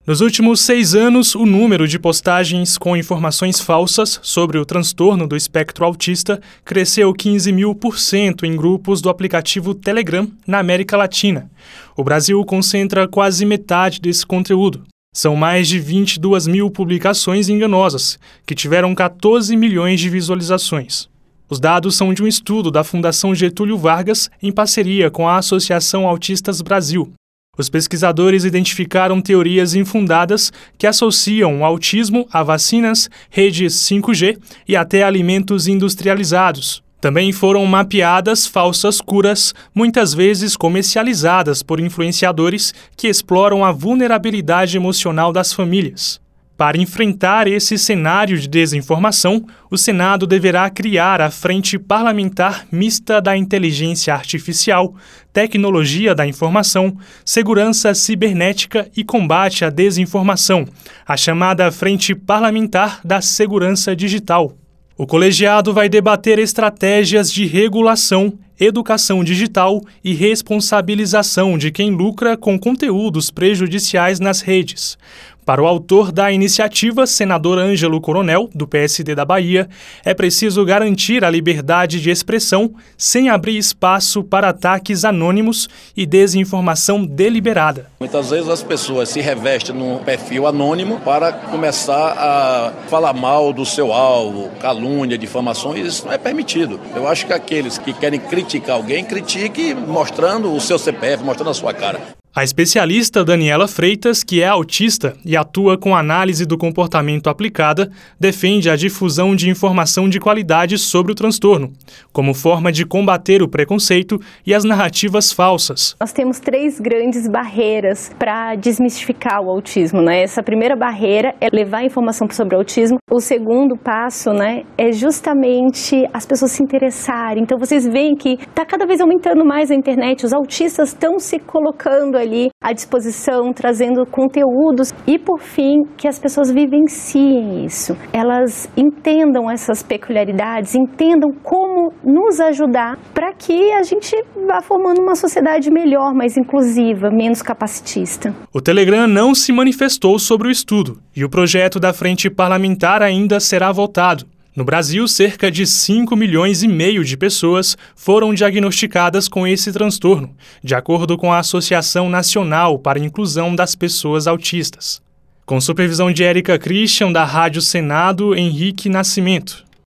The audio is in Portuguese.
Nos últimos 6 anos, o número de postagens com informações falsas sobre o transtorno do espectro autista cresceu 15.000% em grupos do aplicativo Telegram na América Latina. O Brasil concentra quase metade desse conteúdo. São mais de 22 mil publicações enganosas, que tiveram 14 milhões de visualizações. Os dados são de um estudo da Fundação Getúlio Vargas em parceria com a Associação Autistas Brasil. Os pesquisadores identificaram teorias infundadas que associam o autismo a vacinas, redes 5G e até alimentos industrializados. Também foram mapeadas falsas curas, muitas vezes comercializadas por influenciadores que exploram a vulnerabilidade emocional das famílias. Para enfrentar esse cenário de desinformação, o Senado deverá criar a Frente Parlamentar Mista da Inteligência Artificial, Tecnologia da Informação, Segurança Cibernética e Combate à Desinformação, a chamada Frente Parlamentar da Segurança Digital. O colegiado vai debater estratégias de regulação, educação digital e responsabilização de quem lucra com conteúdos prejudiciais nas redes. Para o autor da iniciativa, senador Ângelo Coronel, do PSD da Bahia, é preciso garantir a liberdade de expressão sem abrir espaço para ataques anônimos e desinformação deliberada. Muitas vezes as pessoas se revestem num perfil anônimo para começar a falar mal do seu alvo, calúnia, difamações, isso não é permitido. Eu acho que aqueles que querem criticar alguém, critique mostrando o seu CPF, mostrando a sua cara. A especialista Daniela Freitas, que é autista e atua com análise do comportamento aplicada, defende a difusão de informação de qualidade sobre o transtorno, como forma de combater o preconceito e as narrativas falsas. Nós temos 3 grandes barreiras para desmistificar o autismo, né? Essa primeira barreira é levar informação sobre o autismo. O segundo passo, né, é justamente as pessoas se interessarem. Então vocês veem que está cada vez aumentando mais a internet, os autistas estão se colocando ali à disposição, trazendo conteúdos e, por fim, que as pessoas vivenciem isso. Elas entendam essas peculiaridades, entendam como nos ajudar para que a gente vá formando uma sociedade melhor, mais inclusiva, menos capacitista. O Telegram não se manifestou sobre o estudo e o projeto da Frente Parlamentar ainda será votado. No Brasil, cerca de 5,5 milhões de pessoas foram diagnosticadas com esse transtorno, de acordo com a Associação Nacional para a Inclusão das Pessoas Autistas. Com supervisão de Érica Christian, da Rádio Senado, Henrique Nascimento.